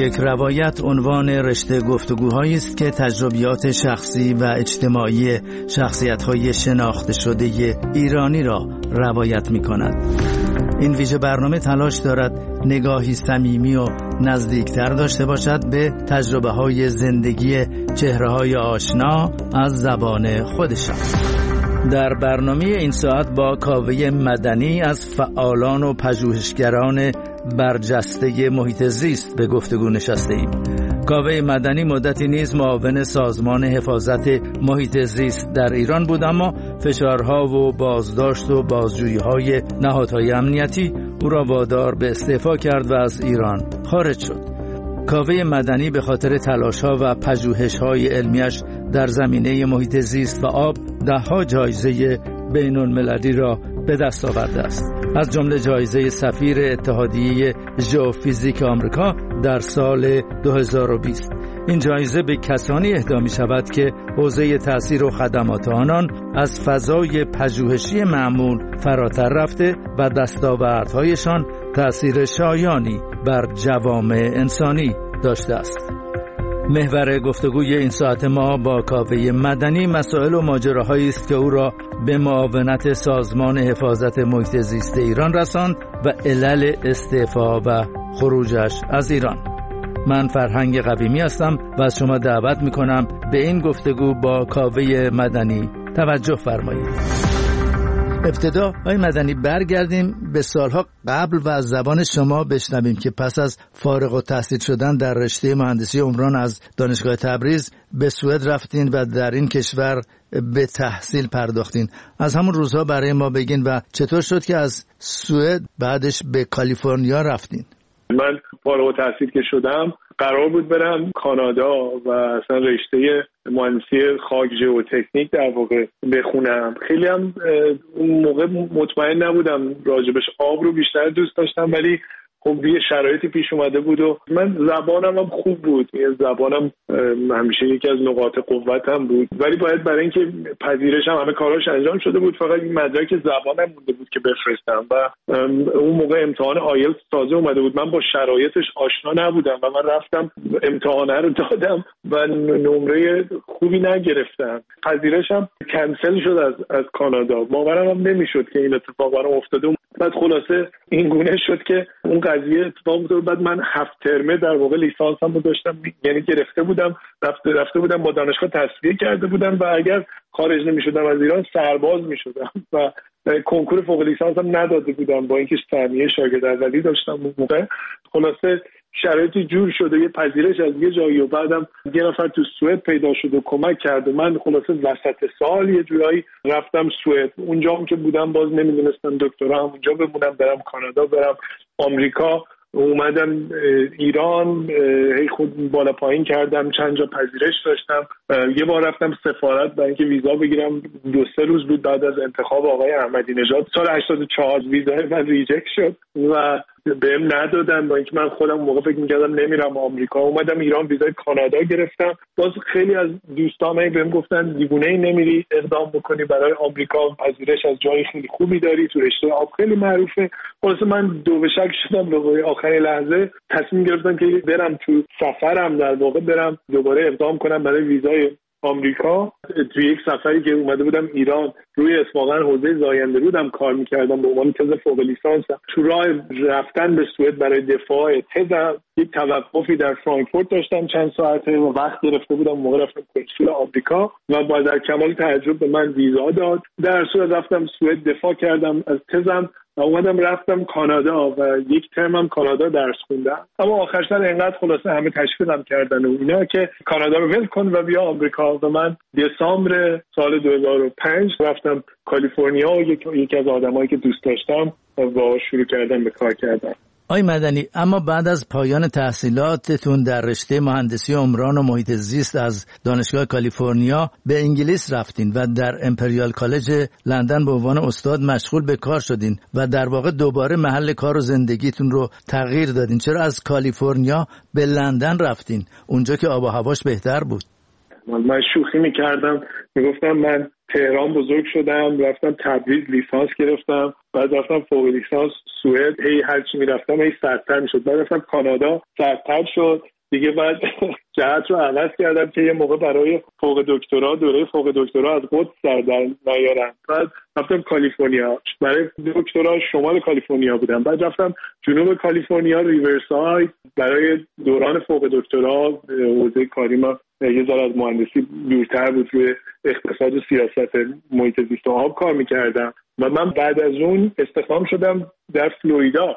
یک روایت عنوان رشته گفتگوهایی است که تجربیات شخصی و اجتماعی شخصیت‌های شناخته شده ایرانی را روایت می‌کند. این ویژه برنامه تلاش دارد نگاهی صمیمی و نزدیکتر داشته باشد به تجربه‌های زندگی چهره‌های آشنا از زبان خودشان. در برنامه این ساعت با کاوه مدنی از فعالان و پژوهشگران برجسته محیط زیست به گفتگو نشسته ایم. کاوه مدنی مدتی نیز معاون سازمان حفاظت محیط زیست در ایران بود، اما فشارها و بازداشت و بازجویی‌های نهادهای امنیتی او را وادار به استعفا کرد و از ایران خارج شد. کاوه مدنی به خاطر تلاش‌ها و پژوهش‌های علمیش در زمینه محیط زیست و آب ده‌ها جایزه بین‌المللی را به دست آورده است، از جمله جایزه سفیر اتحادیه ژئوفیزیک آمریکا در سال 2020. این جایزه به کسانی اهدا می شود که حوزه تأثیر و خدمات آنان از فضای پژوهشی معمول فراتر رفته و دستاوردهایشان تأثیر شایانی بر جوامع انسانی داشته است. محور گفتگوی این ساعت ما با کاوه مدنی مسائل و ماجراهایی است که او را به معاونت سازمان حفاظت محیط زیست ایران رساند و علل استعفا و خروجش از ایران. من فرهنگ قویمی هستم و از شما دعوت می‌کنم به این گفتگو با کاوه مدنی توجه فرمایید. ابتدا آقای مدنی برگردیم به سالها قبل و از زبان شما بشنویم که پس از فارغ التحصیل شدن در رشته مهندسی عمران از دانشگاه تبریز به سوئد رفتین و در این کشور به تحصیل پرداختین. از همون روزها برای ما بگین و چطور شد که از سوئد بعدش به کالیفرنیا رفتین؟ من فارغ التحصیل که شدم قرار بود برم کانادا و اصلا رشته مهندسی خاک ژئوتکنیک در واقع بخونم. خیلی هم اون موقع مطمئن نبودم راجبش، آب رو بیشتر دوست داشتم، ولی خب یه شرایطی پیش اومده بود و من زبانم هم خوب بود، زبانم همیشه یکی از نقاط قوتم بود، ولی باید برای اینکه پذیرشم همه کاراش انجام شده بود، فقط این مدرک زبانم مونده بود که بفرستم و اون موقع امتحان آیلتس تازه اومده بود. من با شرایطش آشنا نبودم و من رفتم امتحانه رو دادم و نمره خوبی نگرفتم. پذیرشم کنسل شد از کانادا. باورم هم نمیشد که این اتفاق برام افتاده. بعد خلاصه این گونه شد که اون قضیه اتفاق افتاد. بعد من 7 ترمه در واقع لیسانسم رو داشتم، یعنی گرفته بودم، رفته بودم با دانشگاه تصفیه کرده بودم و اگر خارج نمی‌شدم از ایران سرباز می‌شدم و کنکور فوق لیسانسم نداده بودم با اینکه سهمیه شاگرد اولی داشتم اون موقع. خلاصه شرایطی جور شده، یه پذیرش از یه جایی و بعدم یه نفر تو سوئد پیدا شد و کمک کرد و من خلاصه وسط سال یه جورایی رفتم سوئد. اونجا هم که بودم باز نمیدونستم دکترا همونجا بمونم، برم کانادا، برم آمریکا. اومدم ایران، هی خود بالا پایین کردم، چند جا پذیرش داشتم. یه بار رفتم سفارت برای اینکه ویزا بگیرم، 2-3 روز بود بعد از انتخاب آقای احمدی نژاد سال 84 ویزای من ریجکت شد و بهم ندادن، با اینکه من خودم موقع فکر می‌کردم نمیرم آمریکا. اومدم ایران، ویزای کانادا گرفتم. باز خیلی از دوستام بهم گفتن دیوونه‌ای نمیری اقدام بکنی برای آمریکا، پذیرش از جای خیلی خوبی داری، تو رشته آب خیلی معروفه. خلاص من دو به شک شدم، به آخرین لحظه تصمیم گرفتم که برم تو سفرم در واقع برم دوباره اقدام کنم برای ویزای آمریکا. توی یک سفری که اومده بودم ایران روی اتفاقا حوزه زاینده رودم کار میکردم به عنوان تز فوق لیسانسم. تو راه رفتن به سوئد برای دفاع تزم یک توقفی در فرانکفورت داشتم چند ساعته و وقت گرفته بودم، موقع رفتم کنسول آمریکا و با در کمال تعجب به من ویزا داد. در صورت رفتم سوئد دفاع کردم از تزم و اومدم رفتم کانادا و یک ترمم کانادا درس خوندم. اما آخر سر اینقدر خلاصه همه تشویقم کردن و اینا که کانادا رو ول کن و بیا آمریکا و من دسامبر سال 2005 رفتم کالیفرنیا و یکی از آدمایی که دوست داشتم با شروع کردم به کار کردن. آقای مدنی، اما بعد از پایان تحصیلاتتون در رشته مهندسی عمران و محیط زیست از دانشگاه کالیفرنیا به انگلیس رفتین و در امپریال کالج لندن به عنوان استاد مشغول به کار شدین و در واقع دوباره محل کار و زندگیتون رو تغییر دادین. چرا از کالیفرنیا به لندن رفتین، اونجا که آب و هواش بهتر بود؟ من شوخی میکردم، میگفتم من تهران بزرگ شدم، رفتم تبریز لیسانس گرفتم، بعد رفتم فوق لیسانس سوئد، هر چی میرفتم سردتر میشد، بعد رفتم کانادا سردتر شد دیگه، بعد جهت رو عوض کردم که یه موقع برای فوق دکترا دوره فوق دکترا از قدس سر در نیارم، بعد رفتم کالیفرنیا برای دکترا شمال کالیفرنیا بودم، بعد رفتم جنوب کالیفرنیا ریورساید برای دوران فوق دکترا. حوزه کاری ما یه ذره از مهندسی دورتر بود، روی اقتصاد و سیاست محیط زیست و آب کار میکردم و من بعد از اون استخدام شدم در فلوریدا.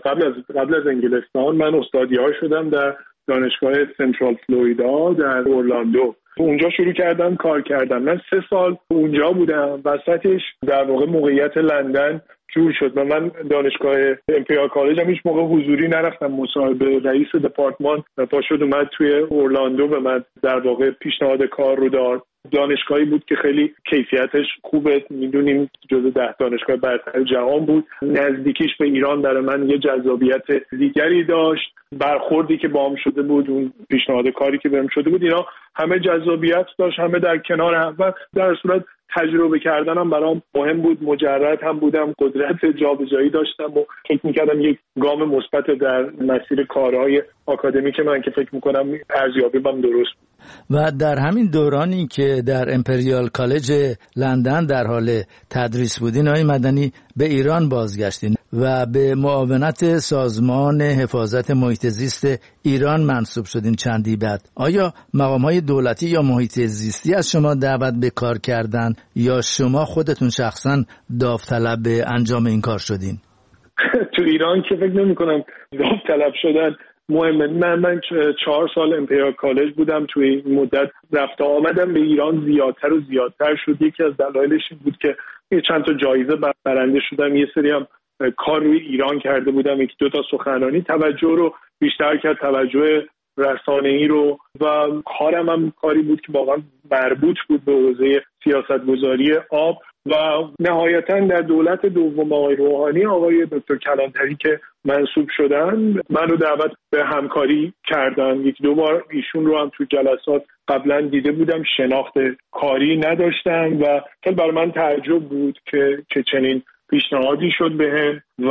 قبل از انگلستان من استادیار شدم در دانشگاه سنترال فلوریدا در اورلاندو. اونجا شروع کردم کار کردم. من 3 سال اونجا بودم، وسطش در واقع موقعیت لندن جور شد و من دانشگاه امپریال کالج هم هیچ موقع حضوری نرفتم مصاحبه. رئیس دپارتمان پاشد اومد توی اورلاندو به من در واقع پیشنهاد کار رو داد. دانشگاهی بود که خیلی کیفیتش خوبه، میدونیم جزو 10 دانشگاه برتر جهان بود. نزدیکیش به ایران برای من یه جذابیت دیگری داشت. برخوردی که باهم شده بود، اون پیشنهاد کاری که بهم شده بود، اینا همه جذابیت داشت، همه در کنار هم و در صورت تجربه کردنم برام مهم بود. مجرد هم بودم، قدرت جابجایی داشتم و فکر می‌کردم یک گام مثبت در مسیر کارهای آکادمیک من که فکر می‌کنم ارزیابی‌ام درست بود. و در همین دورانی که در امپریال کالج لندن در حال تدریس بودین آقای مدنی، به ایران بازگشتین و به معاونت سازمان حفاظت محیط زیست ایران منصوب شدین چندی بعد. آیا مقام‌های دولتی یا محیط زیستی از شما دعوت به کار کردن یا شما خودتون شخصا داوطلب انجام این کار شدین؟ تو ایران که فکر نمی‌کنم داوطلب شدن مهمه. من 4 سال امپریال کالج بودم. توی این مدت رفت آمدم به ایران زیادتر و زیادتر شد. یکی از دلایلش این بود که چند تا جایزه برنده شدم، یه سری هم کار روی ایران کرده بودم، 1-2 تا سخنرانی توجه رو بیشتر کرد، توجه رسانه‌ای رو، و کارم هم کاری بود که واقعا مربوط بود به حوزه سیاستگذاری آب. و نهایتاً در دولت دوم آقای روحانی، آقای دکتر کلانتری که منصوب شدن، من رو دعوت به همکاری کردن. 1-2 بار ایشون رو هم تو جلسات قبلا دیده بودم، شناخت کاری نداشتم و خیلی برای من تعجب بود که چنین پیشنهادی شد بهم و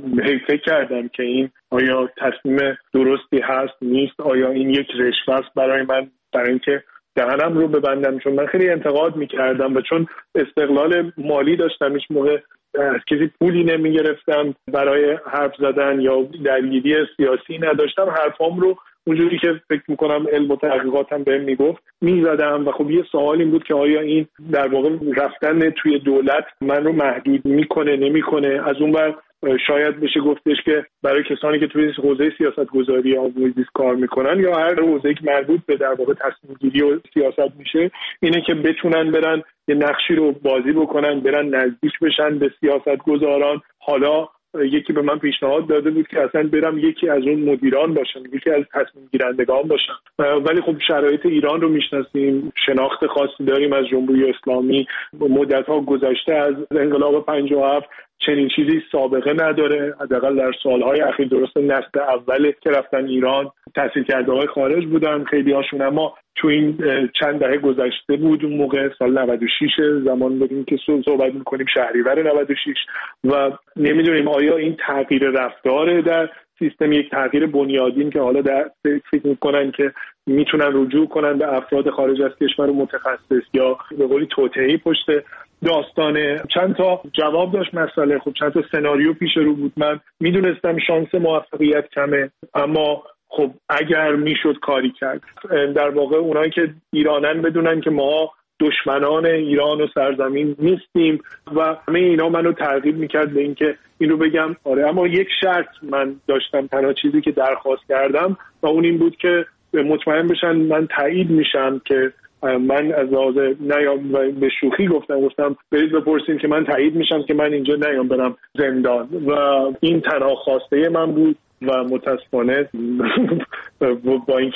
فکر کردم که این آیا تصمیم درستی هست نیست، آیا این یک رشوه است برای من، برای اینکه دهنم رو ببندم، چون من خیلی انتقاد میکردم و چون استقلال مالی داشتم، هیچ موقع از کسی پولی نمیگرفتم برای حرف زدن یا درگیری سیاسی نداشتم، حرفام رو اونجوری که فکر میکنم علم و تحقیقاتم بهم میگفت میزدم. و خب یه سوال این بود که آیا این در واقع رفتن توی دولت من رو محدود میکنه نمیکنه. از اون بر شاید بشه گفتش که برای کسانی که توی حوزه سیاستگذاری آب و محیط زیست کار میکنن یا هر حوزه‌ای که مربوط به در واقع تصمیم گیری و سیاست میشه، اینه که بتونن برن یه نقشی رو بازی بکنن، برن نزدیک بشن به سیاستگزاران. حالا یکی به من پیشنهاد داده بود که اصلا برم یکی از اون مدیران باشم، یکی از تصمیم گیرندگان باشم. ولی خب شرایط ایران رو میشناسیم، شناخت خاصی داریم از جمهوری اسلامی، مدت‌ها گذشته از انقلاب 57 چنین چیزی سابقه نداره، حداقل در سالهای اخیر. درست نسل اول که رفتن ایران تحصیل کرده های خارج بودن خیلی هاشون، اما تو این چند دهه گذشته بود، اون موقع سال 96 زمان بودیم که صحبت میکنیم، شهریور 96، و نمیدونیم آیا این تغییر رفتار در سیستم یک تغییر بنیادین که حالا در فکر میکنن که میتونن رجوع کنن به افراد خارج از کشور متخصص یا به قولی توطئه‌ای پشت داستانه. چند تا جواب داشت مسئله، خب چند تا سناریو پیش رو بود. من میدونستم شانس موفقیت کمه، اما خب اگر میشد کاری کرد. در واقع اونایی که ایرانن بدونن که ما دشمنان ایران و سرزمین نیستیم و همه اینا منو ترغیب میکرد به این که اینو بگم. آره، اما یک شرط من داشتم، تنها چیزی که درخواست کردم و اون این بود که مطمئن بشن من تایید میشم که من از لحاظ نیام، و به شوخی گفتم برید بپرسین که من تایید میشم که من اینجا نیام برم زندان، و این تنها خواسته من بود. و متاسفانه با اینکه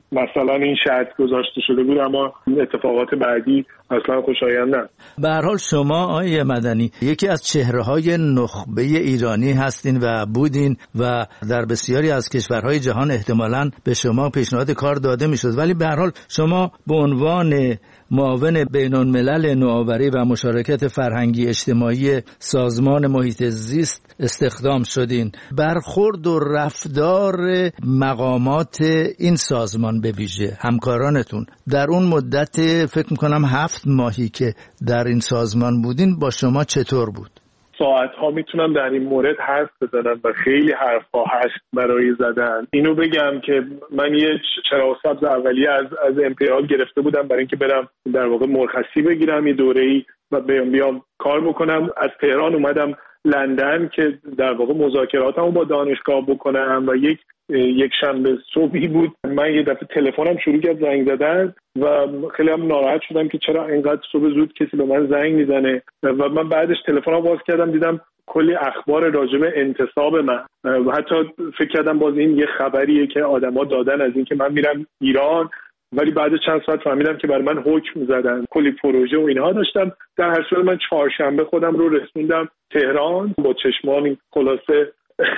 مثلا این شرط گذاشته شده بود، اما اتفاقات بعدی اصلا خوشایند نه. به هر حال شما آقای مدنی یکی از چهره‌های نخبه ایرانی هستین و بودین و در بسیاری از کشورهای جهان احتمالاً به شما پیشنهاد کار داده میشد، ولی به هر حال شما به عنوان معاون بین‌الملل نوآوری و مشارکت فرهنگی اجتماعی سازمان محیط زیست استخدام شدین. برخورد و رفتار مقامات این سازمان به ویژه همکارانتون در اون مدت فکر میکنم 7 ماهی که در این سازمان بودین با شما چطور بود؟ ساعت ها میتونم در این مورد حرف بزنم و خیلی حرف ها هست برای زدن. اینو بگم که من یه چراغ سبز اولیه از امپریال گرفته بودم برای اینکه برم در واقع مرخصی بگیرم یه دوره‌ای و بیام کار بکنم. از تهران اومدم لندن که در واقع مذاکراتمو با دانشگاه بکنم و یک شنبه صبحی بود من یه دفعه تلفنم شروع کرد زنگ زدن و خیلی هم ناراحت شدم که چرا اینقدر صبح زود کسی به من زنگ میزنه و من بعدش تلفنم باز کردم دیدم کلی اخبار راجع به انتصاب من و حتی فکر کردم باز این یه خبریه که آدما دادن از این که من میرم ایران، ولی بعد چند ساعت فهمیدم که برای من حکم زدن، کلی پروژه و اینها داشتم. در هر صورت من چهارشنبه خودم رو رسوندم تهران با چشمانی خلاصه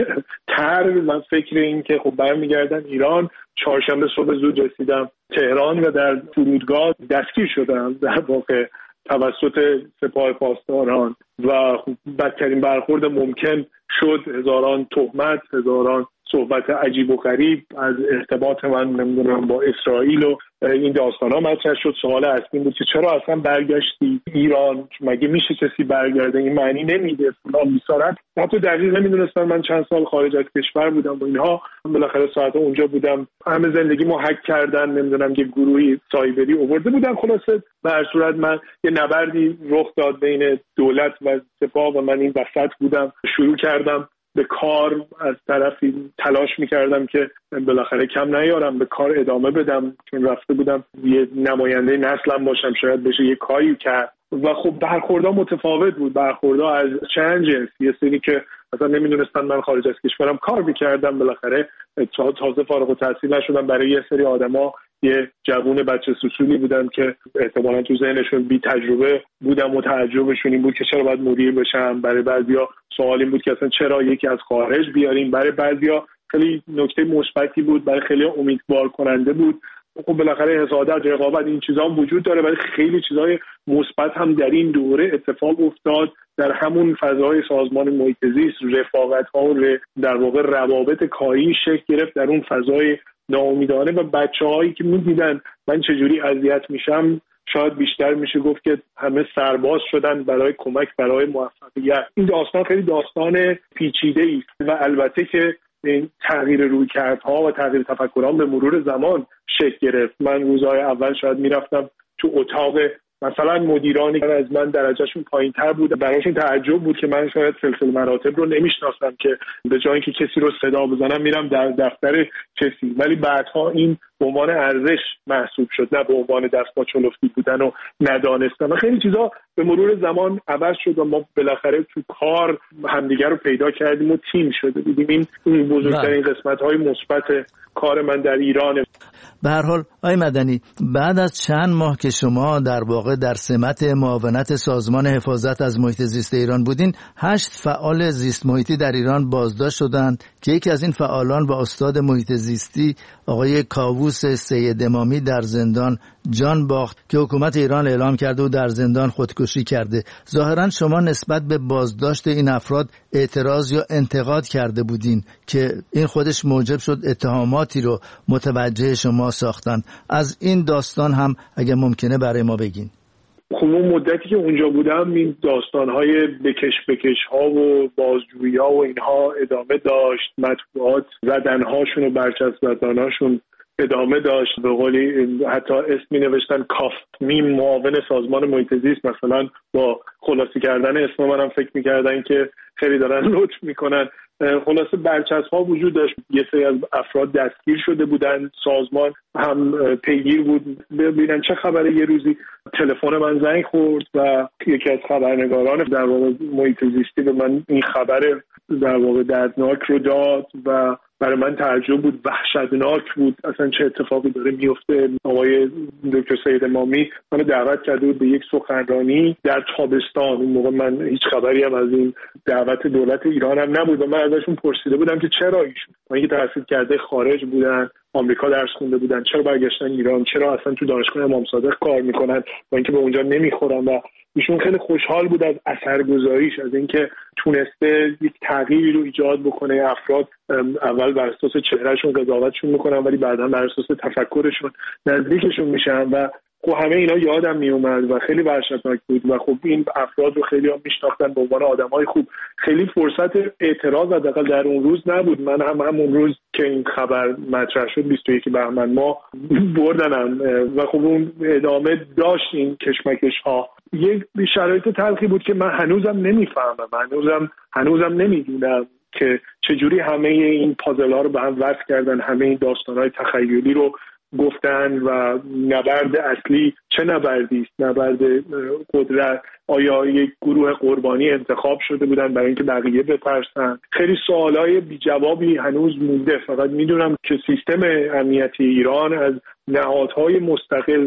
تر من فکر این که خب برمیگردم ایران. چهارشنبه صبح زود رسیدم تهران و در فرودگاه دستگیر شدم در واقع توسط سپاه پاسداران و بدترین برخورد ممکن شد. هزاران تهمت، هزاران صحبت عجیب و غریب از ارتباط من نمیدونم با اسرائیل و این داستانا مطرح شد. سوال اصلی بود که چرا اصلا برگشتی ایران، مگه میشه کسی برگرده، این معنی نمیده فلان بیسارت. حتی دقیق نمیدونستم من چند سال خارج از کشور بودم و اینها. بالاخره ساعت اونجا بودم، همه زندگی ما هک کردن، نمیدونم یه گروهی سایبری آورده بودن. خلاصه به هر صورت من یه نبردی رخ داد بین دولت و سپاه و من این وسط بودم. شروع کردم به کار، از طرفی تلاش میکردم که بالاخره کم نیارم، به کار ادامه بدم، چون رفته بودم یه نماینده نسلم باشم، شاید بشه یه کاری کرد. و خب برخوردها متفاوت بود، برخوردها از چند جنس. یه سری که اصلا نمیدونستن من خارج از کشورم کار میکردم، بالاخره تازه فارغ التحصیل نشدم. برای یه سری آدما یه جوون بچه سوسولی بودم که احتمالاً تو ذهنشون بی تجربه بودم و تعجبشون این بود که چرا باید مدیر بشم. برای بعضیا سوال این بود که اصلا چرا یکی از خارج بیاریم. برای بعضیا خیلی نکته مثبتی بود، برای خیلی امیدوار کننده بود. خب بالاخره حسادت، رقابت، این چیزا هم وجود داره، ولی خیلی چیزای مثبت هم در این دوره اتفاق افتاد. در همون فضای سازمان محیط زیست رفاقت‌ها و در واقع روابط کاری شکل گرفت در اون فضای ناامیدانه و بچه‌هایی که می‌دیدن من چجوری اذیت میشم، شاید بیشتر میشه گفت که همه سرباز شدن برای کمک، برای موفقیت. این داستان خیلی داستان پیچیده‌ای است و البته که این تغییر رویکردها و تغییر تفکرها به مرور زمان شکل گرفت. من روزهای اول شاید میرفتم تو اتاق مثلا مدیرانی که از من درجهشون پایین‌تر بود، براشون تعجب بود که من شاید سلسله مراتب رو نمیشناسم که به جای اینکه کسی رو صدا بزنم میرم در دفتر کسی، ولی بعدها این به عنوان ارزش محسوب شد، نه به عنوان دستپاچلفتی بودن و ندانستن. و خیلی چیزا به مرور زمان عوض شد و ما بالاخره تو کار همدیگر رو پیدا کردیم و تیم شده بودیم. این بزرگترین قسمت‌های مثبت کار من در ایران. به هر حال آقای مدنی، بعد از چند ماه که شما در واقع در سمت معاونت سازمان حفاظت از محیط زیست ایران بودین، 8 فعال زیست محیطی در ایران بازداشت شدند که یکی از این فعالان با استاد محیط زیستی آقای کاووس سید امامی در زندان جان باخت که حکومت ایران اعلام کرده و در زندان خودکشی کرده. ظاهرا شما نسبت به بازداشت این افراد اعتراض یا انتقاد کرده بودین که این خودش موجب شد اتهاماتی رو متوجه شما ساختن. از این داستان هم اگه ممکنه برای ما بگین. خب اون مدتی که اونجا بودم این داستان‌های بکش ها و بازجویی ها و اینها ادامه داشت. مطبوعات زدن‌هاشون و برچسب زدن‌هاشون ادامه داشت. به قولی حتی اسمی نوشتن کاف میم معاون سازمان محیط زیست، مثلا با خلاصی کردن اسم منم فکر می‌کردن که خیلی دارن لطف میکنن. خلاصه برچسب‌ها وجود داشت. یه سری از افراد دستگیر شده بودن، سازمان هم پیگیر بود ببینن چه خبره. یه روزی تلفن من زنگ خورد و یکی از خبرنگاران در واقع محیط زیستی به من این خبر در واقع دردناک رو داد و برای من تعجب بود، وحشتناک بود اصلا چه اتفاقی داره میفته. آقای دکتر سید امامی منو دعوت کرده بود به یک سخنرانی در تابستان. اون موقع من هیچ خبری هم از این دعوت دولت ایران هم نبود و من ازشون پرسیده بودم که چرا ایشون اینکه تحصیل کرده خارج بودن، آمریکا درس خونده بودن، چرا برگشتن ایران، چرا اصلا تو دانشگاه امام صادق کار میکنن با اینکه به اونجا نمیخورن. و ایشون خیلی خوشحال بود از اثرگذاریش، از اینکه تونسته یک تغییری رو ایجاد بکنه. افراد اول بر اساس چهرهشون قضاوتشون میکنن ولی بعدا بر اساس تفکرشون نزدیکشون میشن و خب همه اینا یادم میومد و خیلی وحشتناک بود و خب این افراد رو خیلی هم میشناختن به عنوان آدمای خوب. خیلی فرصت اعتراض حداقل در اون روز نبود. من همون روز که این خبر مطرح شد 21 بهمن ما بردنم و خب اون ادامه داشت این کشمکش ها. یک شرایط تلخی بود که من هنوزم نمیفهمم، هنوزم نمیدونم که چجوری همه این پازل ها رو به هم وصل کردن، همه این داستان های تخیلی رو گفتن و نبرد اصلی چه نبردی است؟ نبرد قدرت. آیا یک گروه قربانی انتخاب شده بودن برای اینکه بقیه بترسن؟ خیلی سوالای بی جوابی هنوز مونده. فقط میدونم که سیستم امنیتی ایران از نهادهای مستقل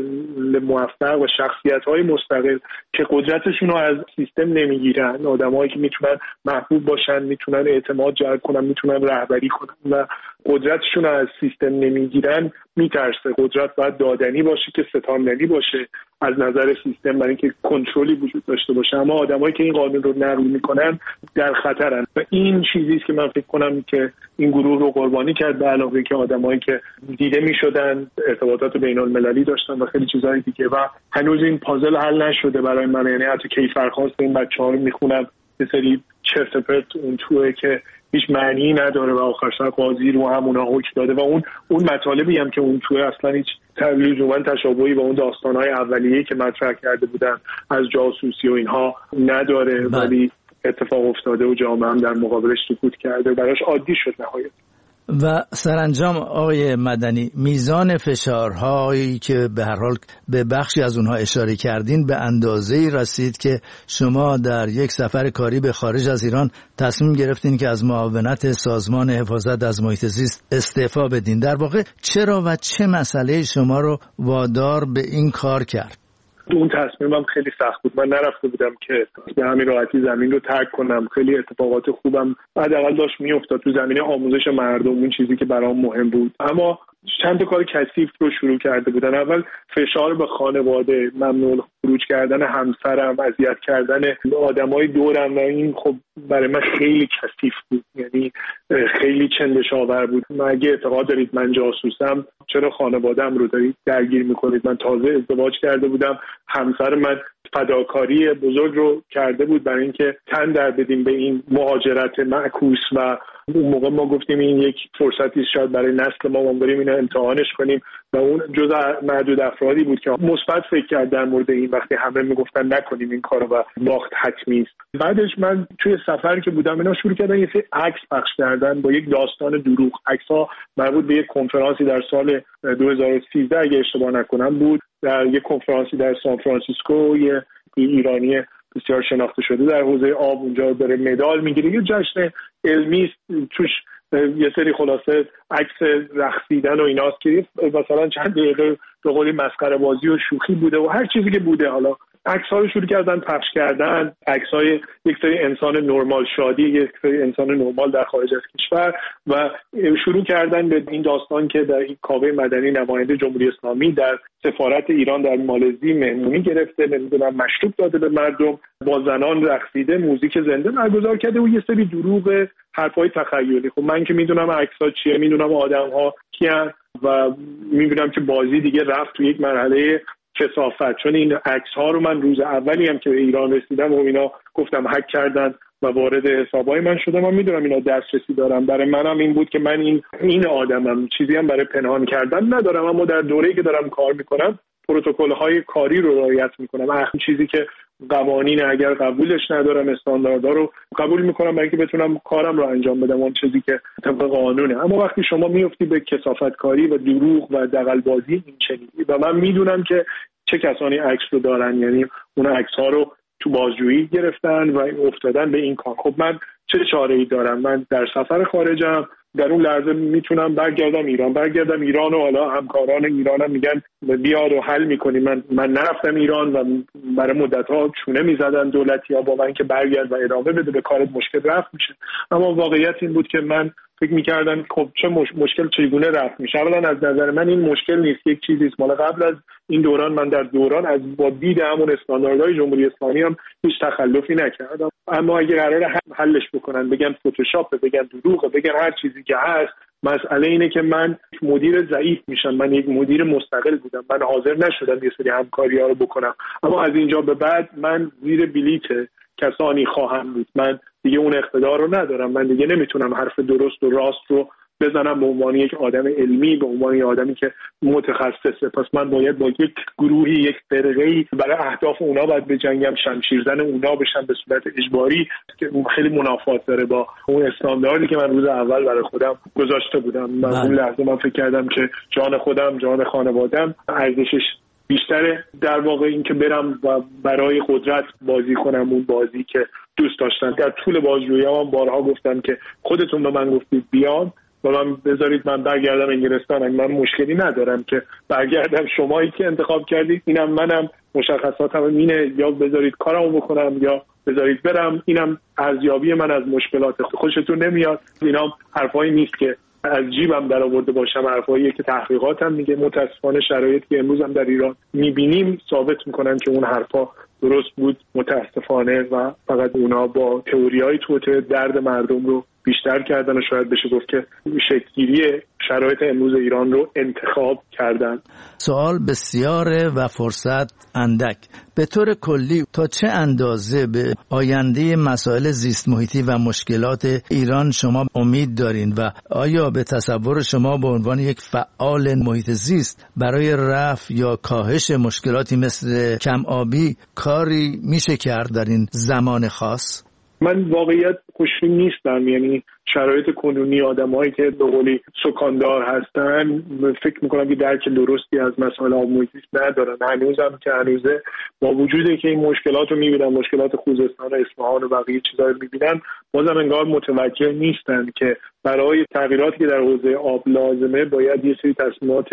موفق و شخصیت‌های مستقل که قدرتشون رو از سیستم نمیگیرن، آدمایی که میتونن محبوب باشن، میتونن اعتماد جلب کنن، میتونن رهبری کنن و قدرتشون رو از سیستم نمیگیرن، میترسه. قدرت باید دادنی باشه که ستاندنی باشه از نظر سیستم برای اینکه کنترلی وجود داشته باشه. اما آدمایی که این قانون رو نقض میکنن در خطرن و این چیزی است که من فکر کنم که این گروه رو قربانی کرد، به علاوه که آدمایی که دیده میشدن، ارتباطات بین‌المللی داشتن و خیلی چیزهای دیگه و هنوز این پازل حل نشده برای من. یعنی حتی کیفرخواست این بچه‌ها رو میخونم یه سری چرت و پرت اون توئه که هیچ معنی نداره و آخر سر قاضی رو همونا حکم داده و اون مطالبی هم که اون توئه اصلا هیچ لزوما تشابهی با اون داستان‌های اولیه‌ای که مطرح کرده بودن از جاسوسی و اینها نداره ولی اتفاق افتاده و جامعه هم در مقابلش سکوت کرده، براش عادی شد نهایت. و سرانجام آقای مدنی، میزان فشارهایی که به هر حال به بخشی از اونها اشاره کردین به اندازه‌ای رسید که شما در یک سفر کاری به خارج از ایران تصمیم گرفتین که از معاونت سازمان حفاظت از محیط زیست استعفا بدین. در واقع چرا و چه مسئله شما رو وادار به این کار کرد؟ اون تصمیمم خیلی سخت بود. من نرفته بودم که به همین راحتی زمین رو ترک کنم. خیلی اتفاقات خوبم حداقل داشت میافتاد تو زمینه آموزش مردم، اون چیزی که برام مهم بود. اما چند تا کار کثیف رو شروع کرده بودن. اول فشار به خانواده، ممنوع خروج کردن همسرم، اذیت کردن آدمای دورم و این خب برای من خیلی کثیف بود. یعنی خیلی چندشاور بود. اگه اعتقاد دارید من جاسوسم چرا خانواده‌ام رو دارید درگیر میکنید؟ من تازه ازدواج کرده بودم، همسر من فداکاری بزرگ رو کرده بود برای اینکه تن در بدیم به این مهاجرت معکوس و اون موقع ما گفتیم این یک فرصتی شاید برای نسل ما بریم اینو امتحانش کنیم و اون جزء معدود افرادی بود که مثبت فکر کرد در مورد این. وقتی همه میگفتن نکنیم این کارو و باخت حتمی است. بعدش من توی سفری که بودم اینا شروع کردن یه سری عکس پخش کردن با یک داستان دروغ. عکس‌ها مربوط به یک کنفرانسی در سال 2013 اگه اشتباه نکنم بود، در یک کنفرانسی در سان فرانسیسکو. یه ایرانی بسیار شناخته شده در حوزه آب اونجا داره مدال میگیره، یه جشن علمی توش یه سری خلاصه عکس رقصیدن و ایناست که مثلا چند دقیقه به قولی مسخره بازی و شوخی بوده و هر چیزی که بوده. حالا عکس‌ها رو شروع کردن پخش کردن، عکس‌های یک سری انسان نرمال شادی، یک سری انسان نرمال در خارج از کشور و شروع کردن به این داستان که در این کاوه مدنی نماینده جمهوری اسلامی در سفارت ایران در مالزی مهمونی گرفته، نمیدونم مشروب داده به مردم، با زنان رقصیده، موزیک زنده برگزار کرده و یه سری دروغ، حرفای تخیلی. خب من که میدونم عکس‌ها چیه، میدونم آدم‌ها کیان و میدونم که بازی دیگه رفت تو یک مرحله کثافت. چون این عکس‌ها رو من روز اولی هم که به ایران رسیدم و اینا گفتم هک کردن و وارد حسابای من شده. من میدونم اینا دسترسی دارم. برای منم این بود که من این آدمم، چیزی هم برای پنهان کردن ندارم. اما در دوره‌ای که دارم کار میکنم پروتکل‌های کاری رو رعایت میکنم. اون چیزی که قوانین اگر قبولش ندارم استانداردها رو قبول میکنم برای اینکه بتونم کارم رو انجام بدم، اون چیزی که طبق قانونه. اما وقتی شما میفتی به کثافت کاری و دروغ و دغل‌بازی این چنینی و من میدونم که چه کسانی عکس رو دارن، یعنی اون عکس‌ها رو تو بازجویی گرفتن و افتادن به این کار. خب من چه چاره‌ای دارم؟ من در سفر خارجم، در اون لحظه میتونم برگردم ایران و حالا همکاران ایرانم میگن بیاد و حل میکنیم. من نرفتم ایران و برای مدت‌ها چونه میزدن دولتی‌ها با من که برگرد و ادامه بده، به کارت مشکل رفت میشه. اما واقعیت این بود که من فکر می‌کردم خب چه مشکل چگونه رفت میشه. اولا از نظر من این مشکل نیست، یک چیزی است مال قبل از این دوران. من در دوران از با دید همون استانداردهای جمهوری اسلامی هم هیچ تخلفی نکردم. اما اگه قراره حلش بکنن، بگن فتوشاپ، بگن دروغه، بگن هر چیزی که هست، مسئله اینه که من مدیر ضعیف میشم. من یک مدیر مستقل بودم، من حاضر نشدم یه سری همکاری‌ها رو بکنم. اما از اینجا به بعد من زیر بلیت کسانی خواهم بود. من دیگه اون اقتدار رو ندارم. من دیگه نمیتونم حرف درست و راست رو بزنم به عنوان یک آدم علمی، به عنوان یک آدمی که متخصصه. پس من باید با یک گروهی، یک فرقه‌ای برای اهداف اونا باید بجنگم، شمشیرزن اونا بشم به صورت اجباری، که خیلی منافات داره با اون استانداردی که من روز اول برای خودم گذاشته بودم. من اون لحظه من فکر کردم که جان خودم، جان خانواده‌ام ارزشش بیشتره در واقع این که برم و برای قدرت بازی کنم، اون بازی که دوست داشتم. در طول بازجویی‌ام هم بارها گفتم که خودتون به من گفتید بیام و من بذارید من برگردم انگلستان. من مشکلی ندارم که برگردم، شمایی که انتخاب کردید، اینم منم، مشخصاتم اینه، یا بذارید کارمو بکنم یا بذارید برم. اینم ارزیابی من از مشکلات. خوشتون نمیاد اینا حرفایی نیست که از جیبم در آورده باشم، حرفاییه که تحقیقاتم میگه. متاسفانه شرایطی که امروز هم در ایران میبینیم ثابت میکنن که اون حرفا درست بود متاسفانه، و فقط اونا با تئوریای توته درد مردم رو بیشتر کردن و شاید بشه گفت که شکل‌گیری شرایط امروز ایران رو انتخاب کردن. سوال بسیاره و فرصت اندک. به طور کلی تا چه اندازه به آینده مسائل زیست محیطی و مشکلات ایران شما امید دارین و آیا به تصور شما به عنوان یک فعال محیط زیست برای رفع یا کاهش مشکلاتی مثل کم آبی کاری میشه کرد در این زمان خاص؟ من واقعیت خوشبین نیستم. یعنی شرایط کنونی آدمایی که به قولی سکاندار هستن فکر میکنم که درک درستی از مسائل آب محیطی ندارن. هنوزم که هنوزه با وجودی که این مشکلات رو میبینن، مشکلات خوزستان و اصفهان و بقیه چیزا رو میبینن، بازم انگار متوجه نیستن که برای تغییراتی که در حوزه آب لازمه باید یه سری تصمیمات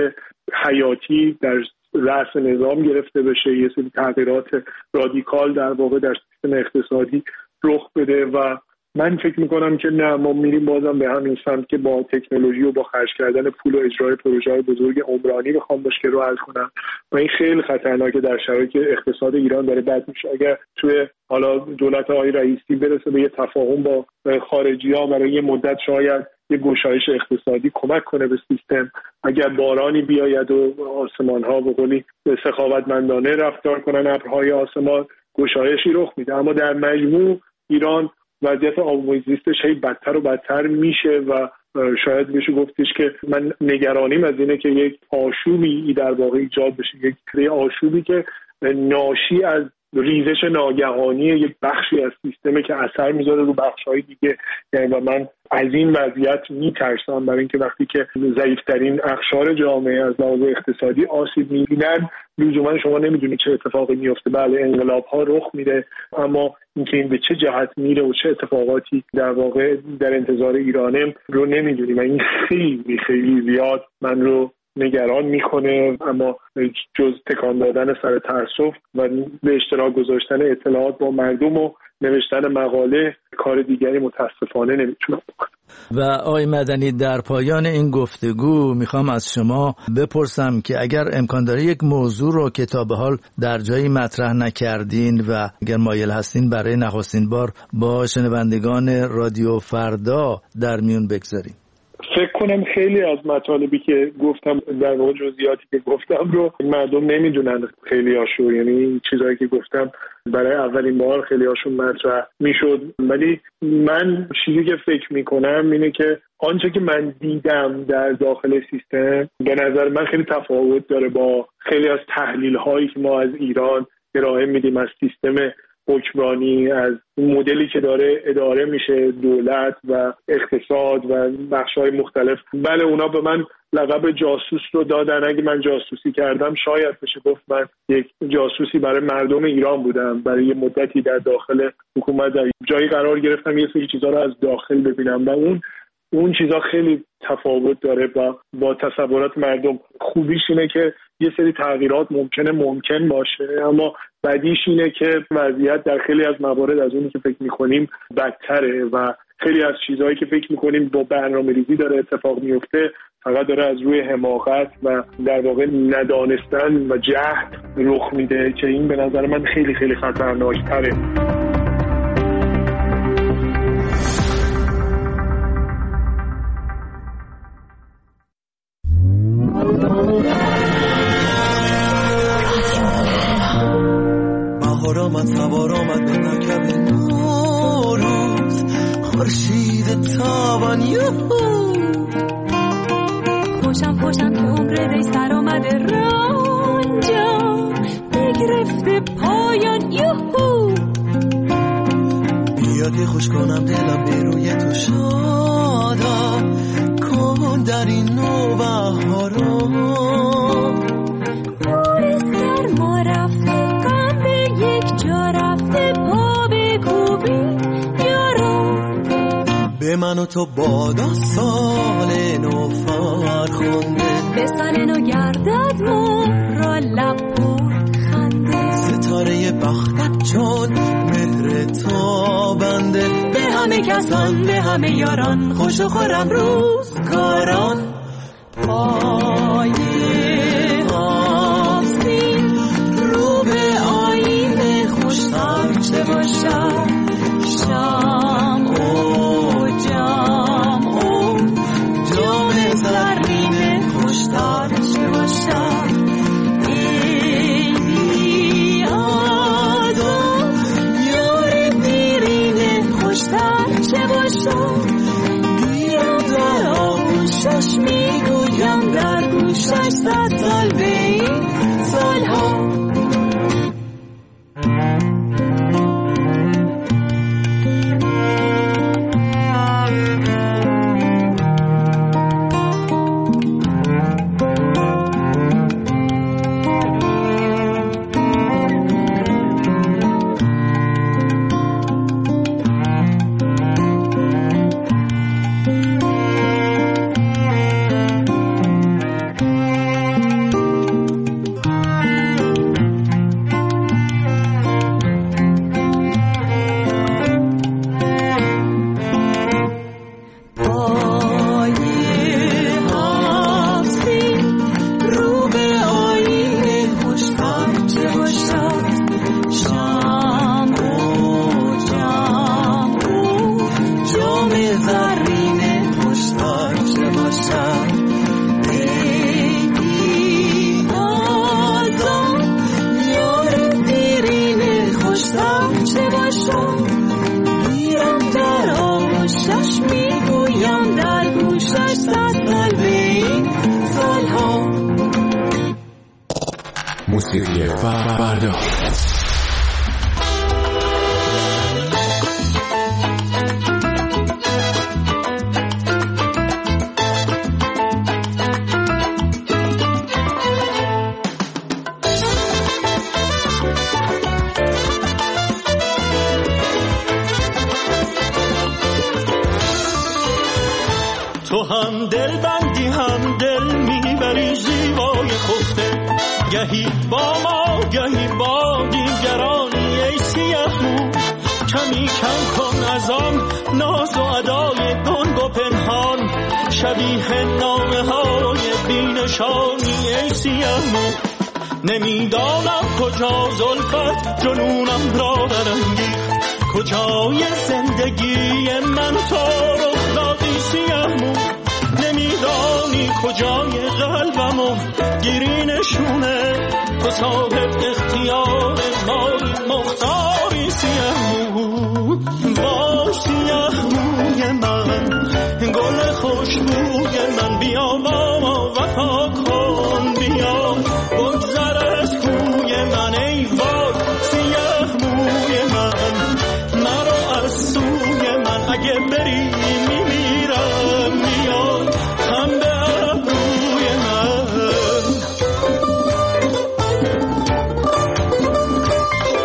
حیاتی در رأس نظام گرفته بشه، یه سری تغییرات رادیکال در واقع در سیستم اقتصادی رخ بده. و من فکر میکنم که نه، ما میریم بازم به همین سمت که با تکنولوژی و با خرج کردن پول و اجرای پروژه‌های بزرگ عمرانی بخوام مشکل رو حل کنم و این خیلی خطرناکه در شرایطی که اقتصاد ایران داره بد میشه. اگر توی حالا دولت آقای رئیسی برسه به یه تفاهم با خارجی‌ها برای یه مدت شاید یه گشایش اقتصادی کمک کنه به سیستم، اگر بارانی بیاید و آسمان‌ها به قولی سخاوتمندانه رفتار کنن، ابرهای آسمان، گشایشی رخ میده. اما در مجموع ایران وضعیت آب محیط زیستش هی بدتر و بدتر میشه و شاید بشه گفتش که من نگرانیم از اینه که یک آشوبی در واقع ایجاد بشه، یک آشوبی که ناشی از ریزش ناگهانی یک بخشی از سیستمی که اثر میذاره رو بخش‌های دیگه. یعنی و من از این وضعیت میترسم، برای اینکه وقتی که ضعیف‌ترین اقشار جامعه از لحاظ اقتصادی آسیب می‌بینن، لزوما شما نمیدونید چه اتفاقی میفته. بله انقلاب‌ها رخ میده، اما اینکه این به چه جهت میره و چه اتفاقاتی در واقع در انتظار ایرانه رو نمیدونیم و این خیلی خیلی زیاد من رو نگران میکنه. اما جز تکان دادن سر تأسف و به اشتراک گذاشتن اطلاعات با مردم و نوشتن مقاله کار دیگری متاسفانه نمیتونم بکنم. و آقای مدنی، در پایان این گفتگو میخوام از شما بپرسم که اگر امکان داره یک موضوع رو که تا به حال در جایی مطرح نکردین و اگر مایل هستین برای نخستین بار با شنوندگان رادیو فردا در میون بگذاریم. فکر کنم خیلی از مطالبی که گفتم در واقع جزئیاتی که گفتم رو مردم نمیدونن خیلی هاشو، یعنی چیزایی که گفتم برای اولین بار خیلی هاشون مطرح میشد. ولی من چیزی که فکر میکنم اینه که آنچه که من دیدم در داخل سیستم به نظر من خیلی تفاوت داره با خیلی از تحلیل هایی که ما از ایران ارائه میدیم از سیستم حکمرانی، از مدلی که داره اداره میشه دولت و اقتصاد و بخش‌های مختلف. بله اونا به من لقب جاسوس رو دادن. اگه من جاسوسی کردم شاید بشه گفت من یک جاسوسی برای مردم ایران بودم. برای یه مدتی در داخل حکومت در جایی قرار گرفتم یه سری چیزا رو از داخل ببینم و اون اون چیزا خیلی تفاوت داره با تصورات مردم. خوبیش اینه که یه سری تغییرات ممکن باشه، اما بدیش اینه که وضعیت در خیلی از موارد از اونی که فکر میکنیم بدتره و خیلی از چیزهایی که فکر میکنیم با برنامه‌ریزی داره اتفاق میفته فقط داره از روی حماقت و در واقع ندانستن و جهل رخ میده که این به نظر من خیلی خیلی خطرناکتره. بهار آمد، سوار آمد به مرکب نوروز، خورشید تابان یوهو، خوشم که عمر ری سر آمده رنجا بگرفته پایان یوهو. بیا که خوش کنم دلم به روی تو شادا کن در این نو بهارا. بار سرما رفته غم به یک جا رفته پا بکوبی یارو. به من و تو بادا سال نو فرخنده، به سال نو گردد مهر لب پر خنده. ستاره بختت چون مهر تابنده، به همه کسان به همه یاران خوش و خورم روزگاران. پای آستین رو به آینه خوشتر چه باشد، شمع و جمع و جام زرین خوشتر چه باشد. ای بی آزاد یار دیرین خوشتر چه باشد. بیرم در آغوشش میگویم در گوشش 100 سال به این سالها. موسیقی فردا. تو هم دل بندی هم دل میبری زیبای خفته، گهی با ما گهی با دیگرانی. ای سیاه‌مو کمی کم کن از آن ناز و ادای گنگ و پنهان، شبیه نامه های بینشانی. ای سیاه‌مو نمیدانم کجا زلفت جنونم را برانگیخت، کجای زندگی من تو رخ دادی. سیاه‌مو نمیدانی کجای قلبمو گیری نشونه، تو صاحب اختیار مایی مختاری. سیاه‌مو با سیاه‌موی من گل خوشبوی من، بیا با ما وفا کن، بیا بگذر از کوی من. ای وای سیاه‌موی من مرا از سوی من، اگه بری میمیرم میاد هم به ابروی من.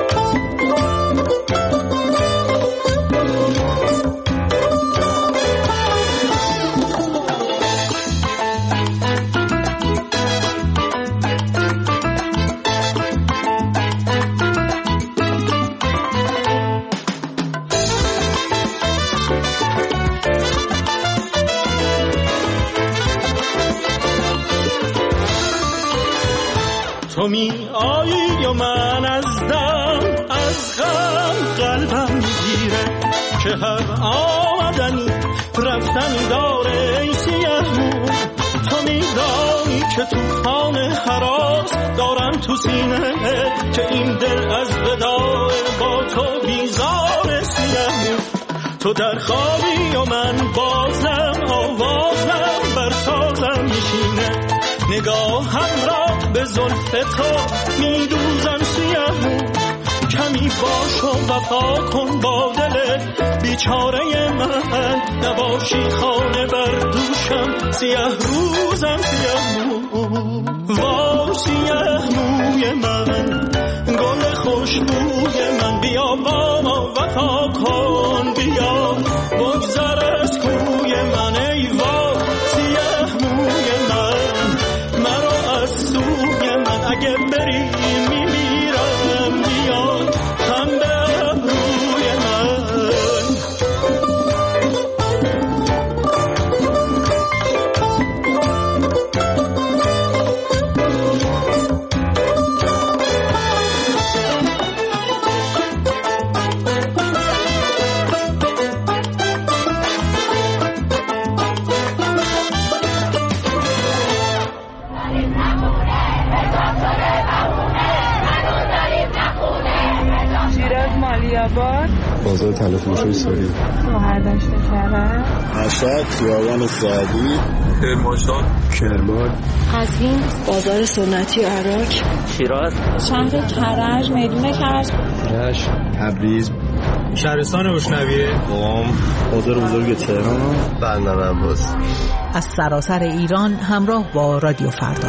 تو می آیی و من از دم از غم قلبم میگیره که هر آمدنی رفتنی داره ای سیه‌مو. تو میدانی که توفان هراس دارم تو سینه که این دل از وداع با تو بیزار سیه‌مو. تو در خوابی و من بازم آوازم بر تازم میشینه نگاهم را به زلف تو میدوزم سیه‌مو. کمی باش و وفا کن با دل بیچاره من نباشی خانه بر دوشم سیه روزم سیه‌مو. وا سیه‌موی من گل خوشبوی من بیا با ما وفا کن بیا بگذر از کوی من ای وا سیه‌موی من مرا از سوی من اگه بری میمیرم بیا هم به ابروی من. بازار تلفروشی سوری شهردشت شهر مشهد خیابان سعدی کرمان قزوین بازار سنتی عراق شیراز شهر کرج میدون کرج تبریز شهرستان روشنویه قم بازار بزرگ تهران بندرعباس. از سراسر ایران همراه با رادیو فردا.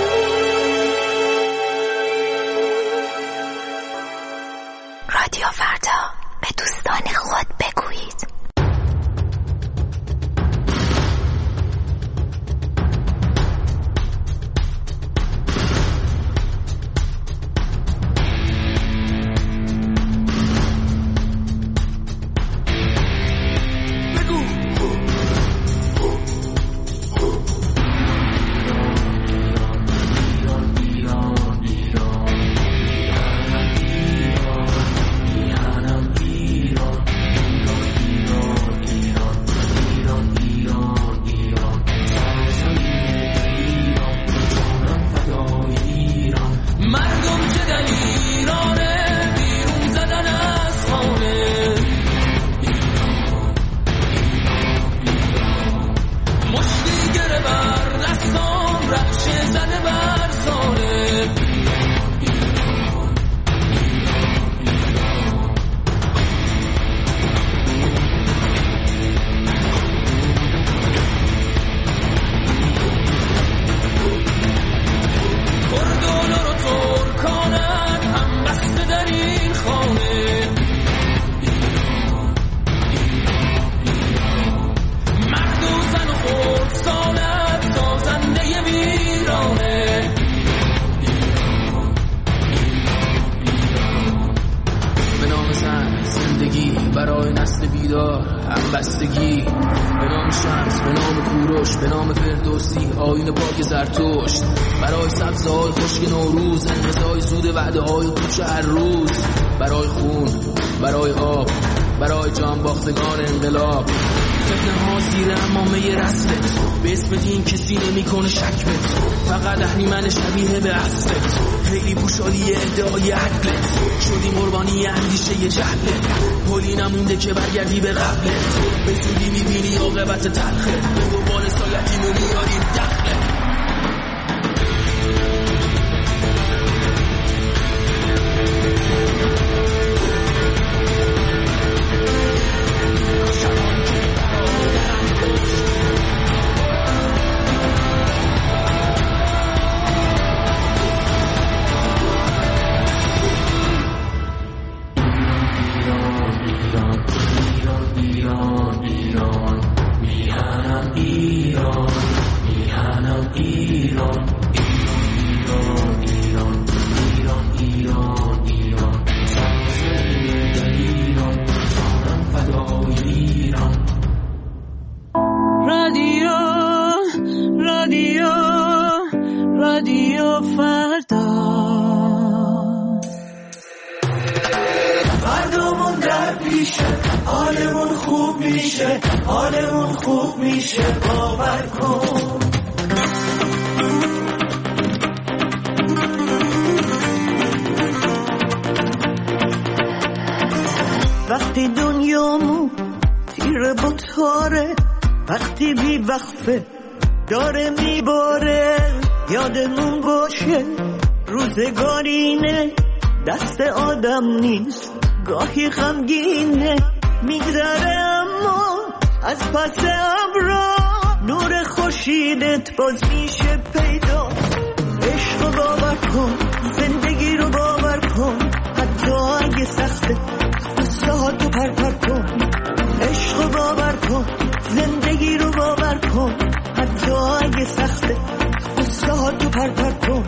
رادیو فردا. مردم که در ایرانه بیرون زدن از خانه، مشتی گره بر دستام رخشه زده بر سانه. برای نسل بیدار همبستگی، به نام شمس، به نام کوروش، به نام فردوسی، آیین پاک زرتشت، برای سبزهای خشک نوروز، انقضای سود وعده های پوچ هر روز، برای خون، برای آب، برای جان باختگان انقلاب. فتنه ها زیر امامه رسمت، به اسم دین کسی نمی کنه شک بت، فقط اهریمن شبیه به اسبت، خیلی پوشالی ادعای عقلت، شدی قربانی اندیشه جهلت، پلی نمونده که برگردی به قبلت، به زودی میبینی عاقبت تلخت، به دنبال سایتی میاریم دخلت. حالمون خوب میشه باور کن. وقتی دنیامون تیره با تاره، وقتی بی وقفه داره میباره، یادمون باشه روزگارینه، دست آدم نیست گاهی غمگینه، میگذره اما از پس ابرا نور خورشیدت باز میشه پیدا. عشق رو باور کن، زندگی رو باور کن، حتی اگه سخته قصه ها تو پر کن. عشق رو باور کن، زندگی رو باور کن، حتی اگه سخته قصه ها تو پر کن.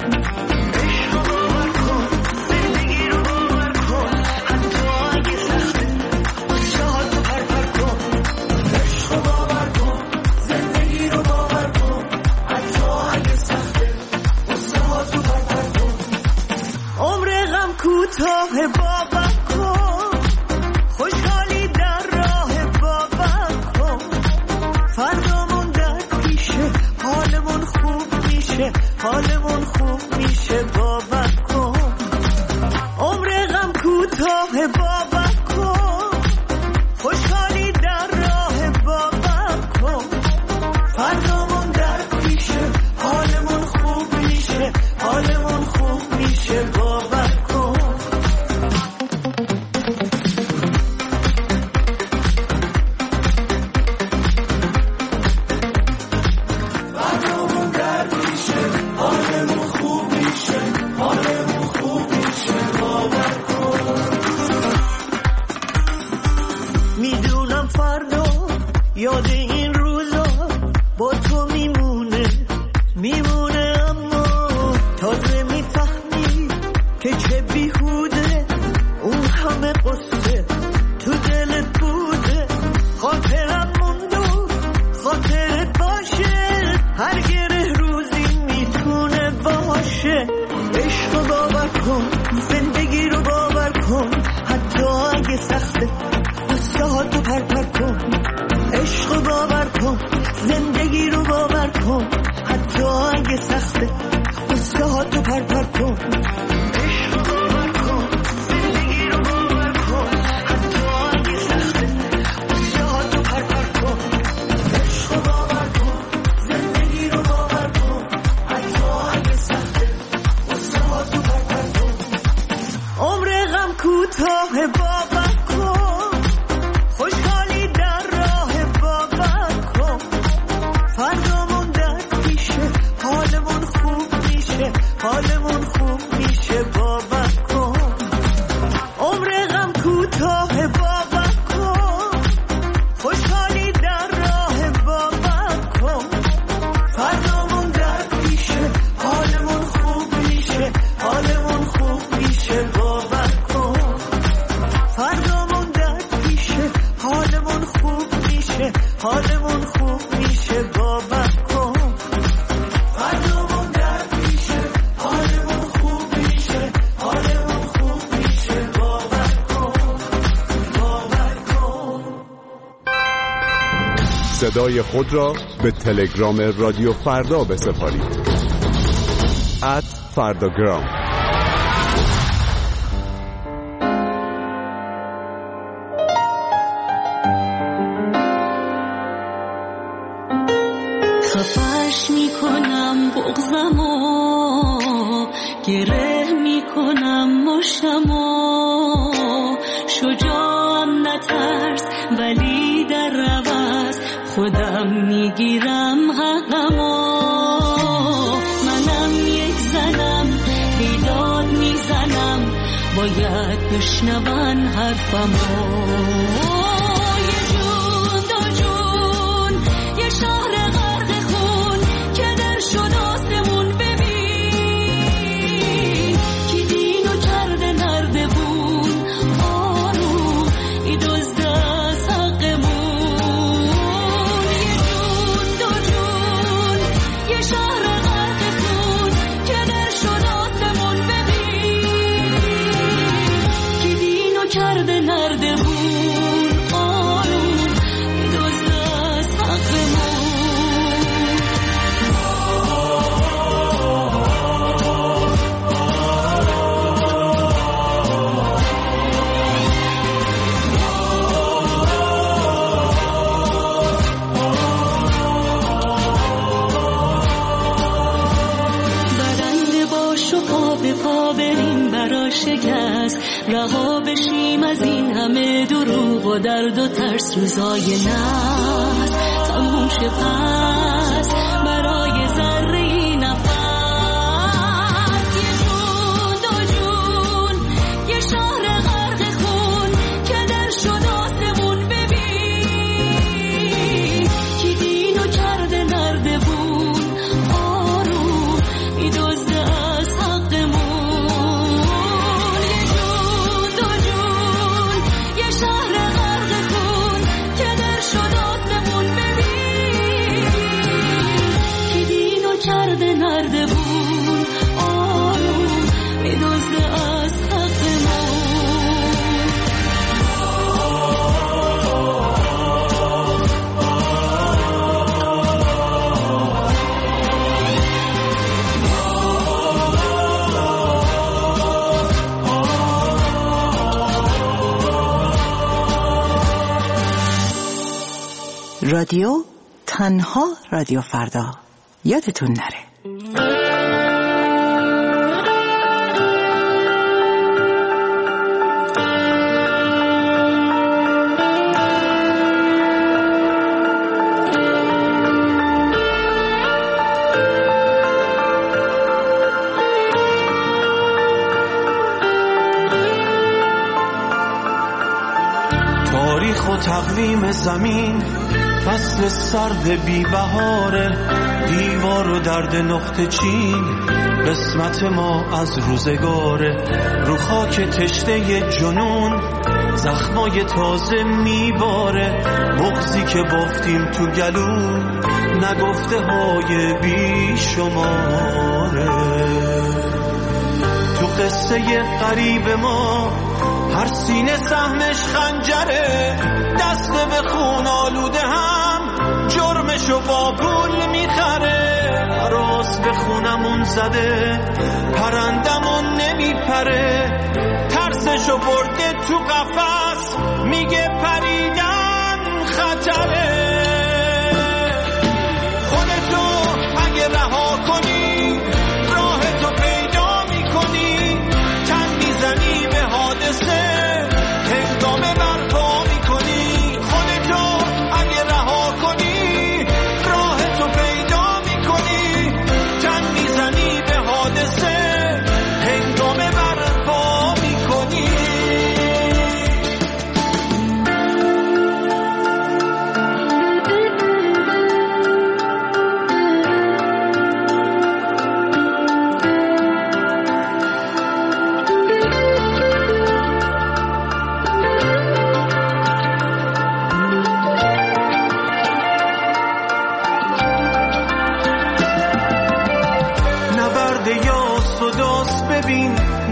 کوتاه باور کن، خوشحالی در راه باور کن، فردامون در پیشه، حالمون خوب میشه، حالمون خوب میشه باور کن. عمر غم کوتاه باور کن، خوشحالی در راه باور کن، فردامون در پیشه، حالمون خوب میشه، حالمون خوب میشه باور کن. یاد این روزا با تو میمونه اما تازه میفهمی که چه بیهوده اون همه قصه تو دلت بوده. خاطرم موندو خاطرت باشه، هر گره روزی میتونه باشه. عشق رو باور کن، زندگی رو باور کن، حتی اگه سخته قصه ها تو پر کن. عشق رو باور کن، زندگی رو باور کن، حتی اگه سخته قصه ها تو پر کن. کوتاه باور کن، خوشحالی در راه باور کن، فردامون در پیشه، حالمون خوب میشه، حالمون خوب میشه، باور کن. عمر غم کوتاه باور کن، خوشحالی در راه باور کن، فردامون در پیشه، حالمون خوب میشه، حالمون خوب میشه، باور کن. فردامون در پیشه، حالمون خوب میشه، حالمون خوب میشه، باور کن. فردامون در پیشه، حالمون خوب میشه، حالمون خوب میشه، باور کن، باور کن. صدای خود را به تلگرام رادیو فردا بسپارید. @فرداگرام. خفش میکنم بغضمو، گره میکنم مشتمو، شجاعم نترس ولی در عوض خودم میگیرم حقمو. منم یک زنم بیداد میزنم، باید بشنون حرفمو. یه جون دو جون، یه شهر غرق خون که در شد آسمون. ببین کی دینو کرده نردبون، آروم ای دزد از حقمون. یه جون دو جون، یه شهر غرق خون که در شد آسمون. ببین کی دینو کرده نردبون، آروم ای دزد از حقمون. برنده باش و پا به پا بریم برا شکست، رها بشیم از این همه دروغ و درد و ترس. روزای نحس تموم شه پس برای ذره نفس. یه جون دو جون، یه شهر غرق خون که در شد آسمون. ببین کی دینو کرده نردبون، آروم ای دزد از حقمون. یه جون دو جون، یه شهر غرق خون که در شد آسمون. ببین کی دینو کرده نردبون، آروم ای دزد از حقمون. رادیو تنها رادیو فردا، یادتون نره. تاریخ و تقویم زمین، فصل سرد بی بهاره، دیوار و درد نقطه چین، قسمت ما از روزگاره. رو خاک تشنه جنون زخمای تازه میباره، بغضی که بافتیم تو گلو، نگفته های بی شماره. تو قصه غریب ما هر سینه سهمش خنجره، دست به خون آلوده هم جرمشو با پول میخره. راست به خونمون زده پرندمون نمیپره، ترسشو برده تو قفس میگه پریدن خطره. خودتو اگه رها کنی راهتو پیدا میکنی، تن میزنی به حادثه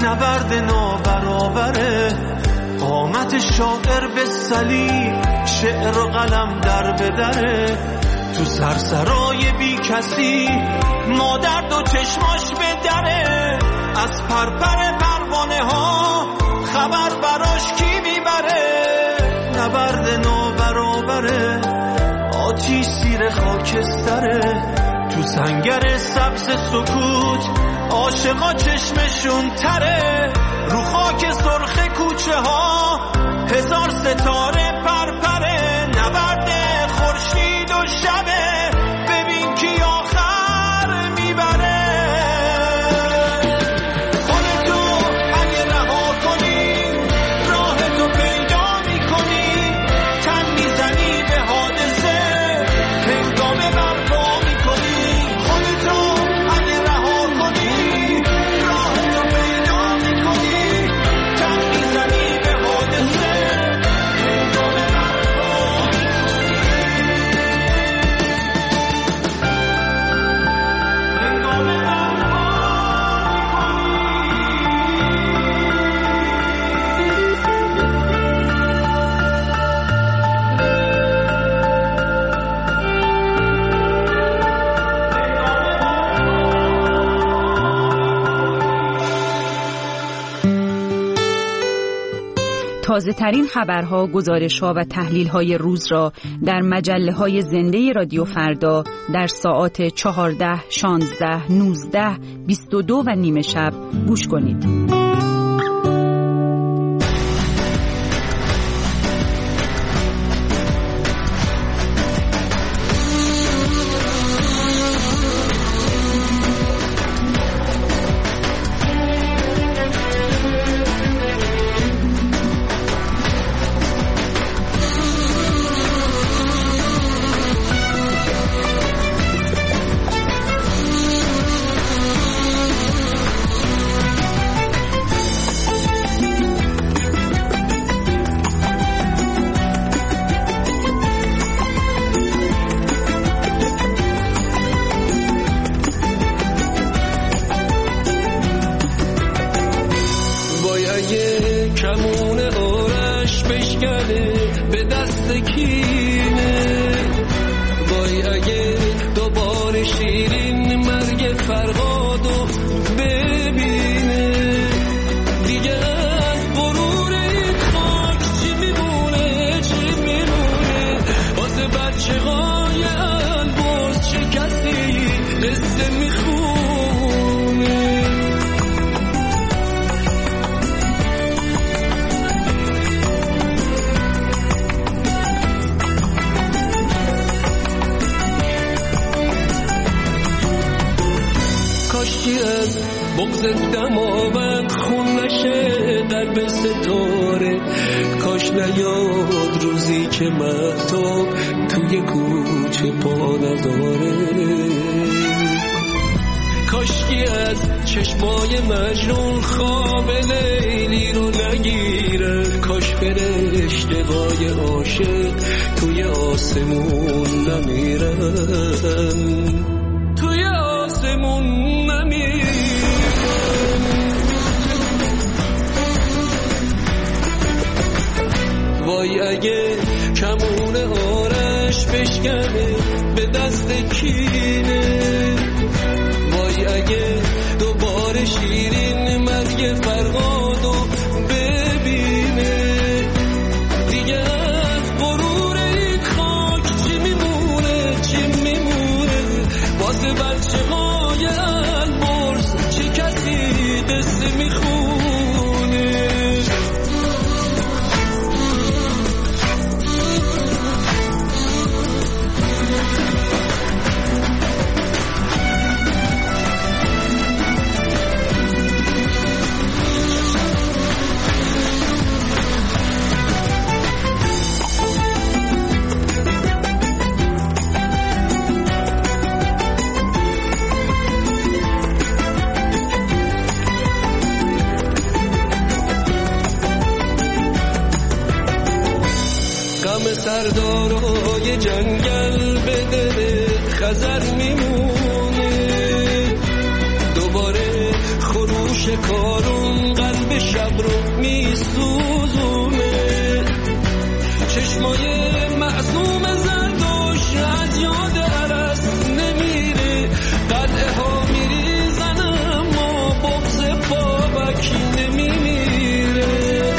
نبرد نابرابره، قامت شاعر به صلیب، شعر و قلم در بدره، تو سرسرای بی کسی مادر دو چشماش به دره، از پرپر پروانه ها خبر براش کی میبره، نبرد نابرابره، آتیش زیر خاکستره، تو سنگر سبز سکوت عاشقا چشمشون تره، رو خاک سرخ کوچه ها هزار ستاره پرپره، نبرد خورشید و شبه، ببین کی آخر میبره. خودتو اگه رها کنی راه تو پیدا میکنی، تن میزنی به حادثه هنگامه برپا میکنی، خودتو اگه رها کنی راه تو پیدا میکنی، تن میزنی به حادثه هنگامه برپا تازه ترین خبرها، گزارش‌ها و تحلیل‌های روز را در مجله‌های زنده رادیو فردا در ساعات 14، 16، 19، 22 و نیم شب گوش کنید. نیاد روزی که مهتاب توی کوچه پا نداره، کاشکی از چشمای مجنون خواب لیلی رو نگیره، کاش فرشته‌های عاشق توی آسمون نمیرن، توی آسمون نمیرن. وای اگه کمون آرش بشکنه به دست کینه، وای اگه دوباره شیرین مرگ فرهادو ببینه، دیگه از غرور این خاک چی میمونه، چی میمونه، واسه بچه های البرز چه کسی قصه میخونه. سردارای جنگل به دل خزر میمونه، دوباره خروش کارون شب رو میسوزونه. چشمای معصوم زردوش از یاد عرس نمیره، قلعه ها میریزن اما بغض بابک نمیمیره.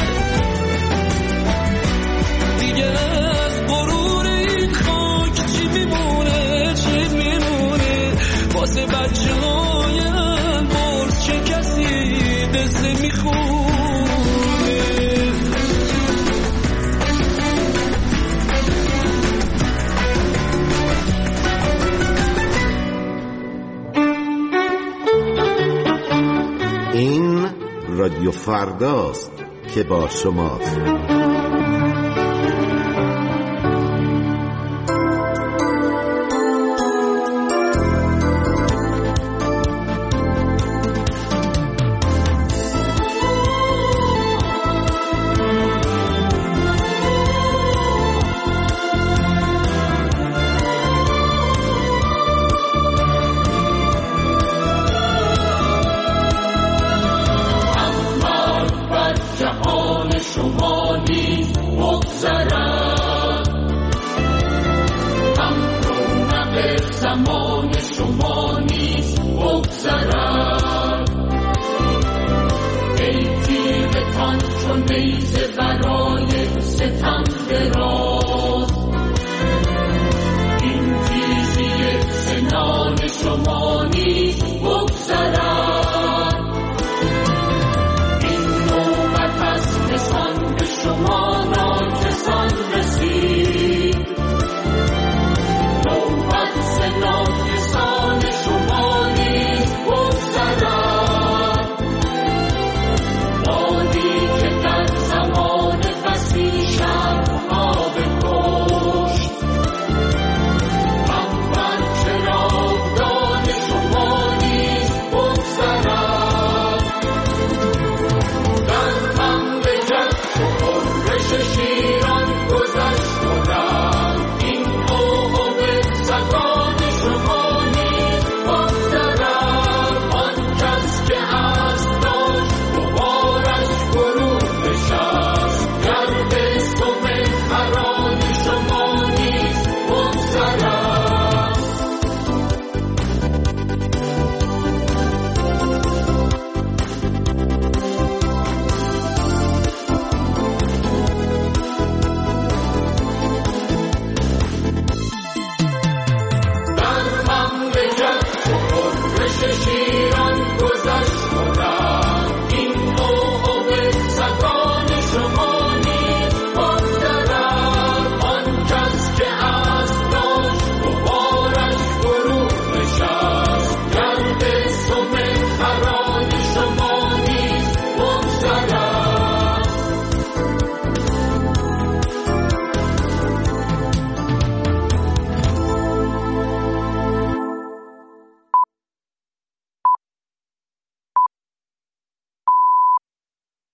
دیگه از غرور این خاک چی میمونه، چی میمونه واسه بچه های البرز، چه کسی دسته میخونه. این رادیو فرداست که با شماست. Ey tیر تن چون نیزه